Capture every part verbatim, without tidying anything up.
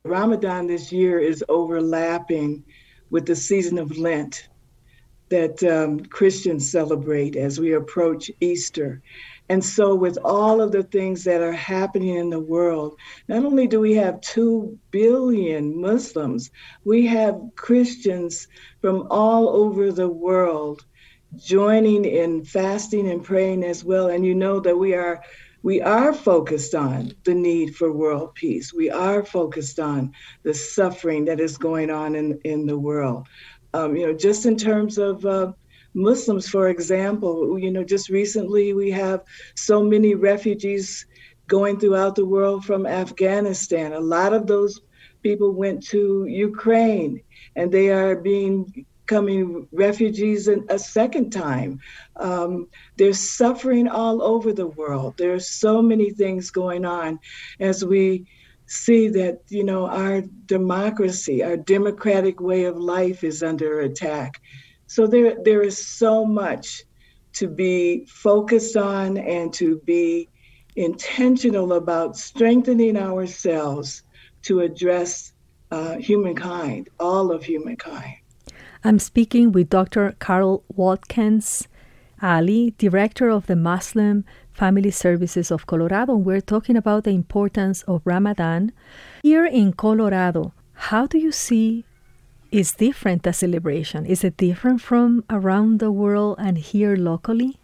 Ramadan this year is overlapping with the season of Lent that um, Christians celebrate as we approach Easter. And so, with all of the things that are happening in the world, not only do we have two billion Muslims, we have Christians from all over the world joining in fasting and praying as well. And you know that we are we are focused on the need for world peace. We are focused on the suffering that is going on in, in the world. Um, you know, just in terms of uh, Muslims, for example, you know, just recently we have so many refugees going throughout the world from Afghanistan. A lot of those people went to Ukraine, and they are being becoming refugees in a second time. Um, there's suffering all over the world. There's so many things going on as we see that, you know, our democracy, our democratic way of life is under attack. So there, there is so much to be focused on and to be intentional about strengthening ourselves to address uh, humankind, all of humankind. I'm speaking with Doctor Carol Watkins Ali, Director of the Muslim Family Services of Colorado. We're talking about the importance of Ramadan. Here in Colorado, how do you see is different the celebration? Is it different from around the world and here locally?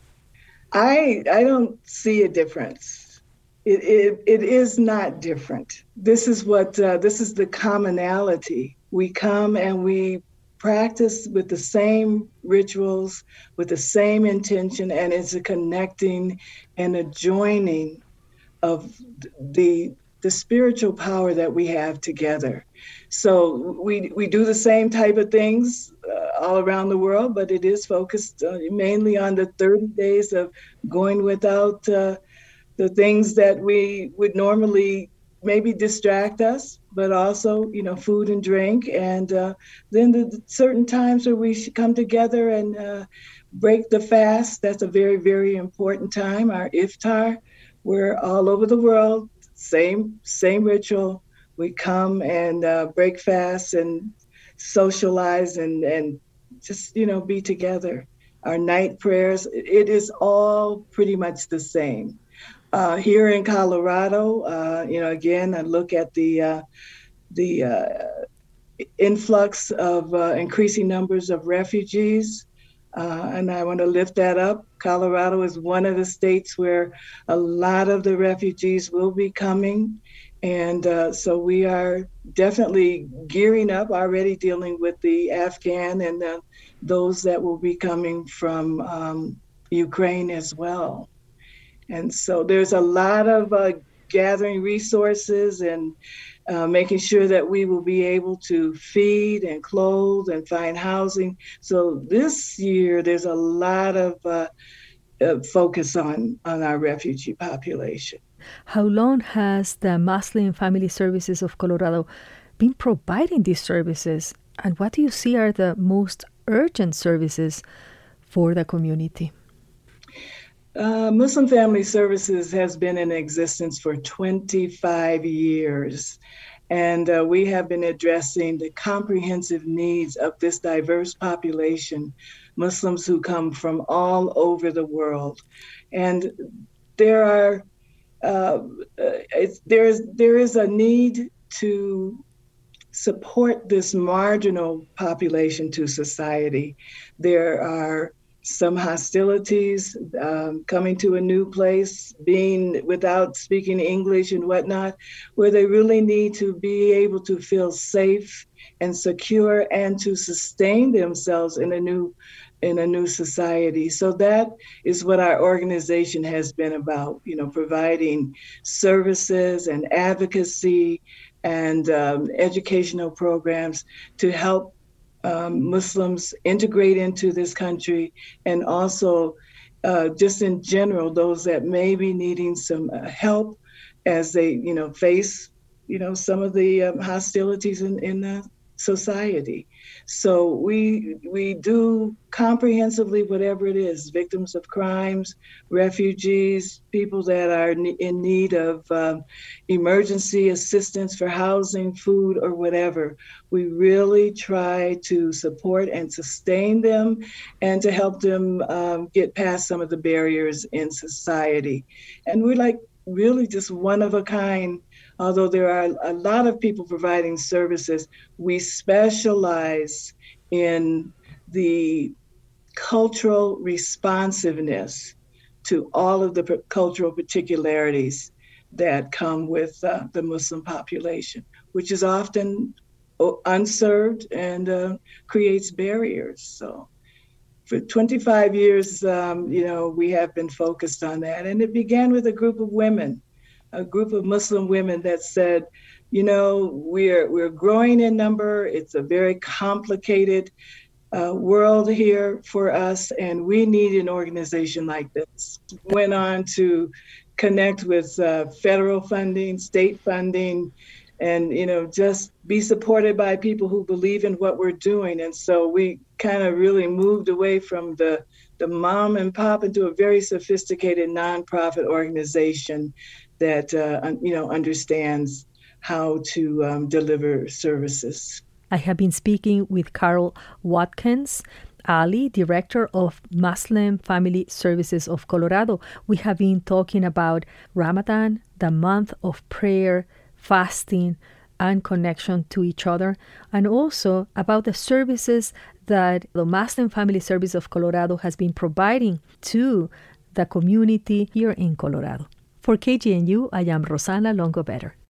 I I don't see a difference. It it, it is not different. This is what uh, this is the commonality. We come and we practice with the same rituals, with the same intention, and it's a connecting and a joining of the the spiritual power that we have together. So we we do the same type of things uh, all around the world, but it is focused uh, mainly on the thirty days of going without uh, the things that we would normally maybe distract us, but also, you know, food and drink. And uh, then the certain times where we should come together and uh, break the fast. That's a very, very important time. Our iftar, we're all over the world, same, same ritual. We come and uh, break fast and socialize and, and just, you know, be together. Our night prayers, it is all pretty much the same. Uh, here in Colorado, uh, you know, again, I look at the uh, the uh, influx of uh, increasing numbers of refugees, uh, and I want to lift that up. Colorado is one of the states where a lot of the refugees will be coming, and uh, so we are definitely gearing up, already dealing with the Afghan and the, those that will be coming from um, Ukraine as well. And so there's a lot of uh, gathering resources and uh, making sure that we will be able to feed and clothe and find housing. So this year, there's a lot of uh, uh, focus on, on our refugee population. How long has the Muslim Family Services of Colorado been providing these services? And what do you see are the most urgent services for the community? Uh, Muslim Family Services has been in existence for twenty-five years, and uh, we have been addressing the comprehensive needs of this diverse population, Muslims who come from all over the world. And there are uh, it's, there is there is a need to support this marginal population to society. There are some hostilities, um, coming to a new place, being without speaking English and whatnot, where they really need to be able to feel safe and secure and to sustain themselves in a new in a new society. So that is what our organization has been about, you know, providing services and advocacy and um, educational programs to help Um, Muslims integrate into this country, and also uh, just in general, those that may be needing some uh, help as they, you know, face, you know, some of the um, hostilities in, in the society. So we we do comprehensively whatever it is, victims of crimes, refugees, people that are in need of um, emergency assistance for housing, food, or whatever. We really try to support and sustain them and to help them um, get past some of the barriers in society. And we're like really just one of a kind. Although there are a lot of people providing services, we specialize in the cultural responsiveness to all of the p- cultural particularities that come with uh, the Muslim population, which is often unserved and uh, creates barriers. So for twenty-five years, um, you know, we have been focused on that. And it began with a group of women, a group of Muslim women that said, you know, we're we're growing in number. It's a very complicated uh, world here for us, and we need an organization like this. Went on to connect with uh, federal funding, state funding, and, you know, just be supported by people who believe in what we're doing. And so we kind of really moved away from the the mom and pop into a very sophisticated nonprofit organization that, uh, you know, understands how to um, deliver services. I have been speaking with Carol Watkins Ali, Director of Muslim Family Services of Colorado. We have been talking about Ramadan, the month of prayer, fasting, and connection to each other, and also about the services that the Muslim Family Service of Colorado has been providing to the community here in Colorado. For K G N U, I am Rosanna Longo-Better.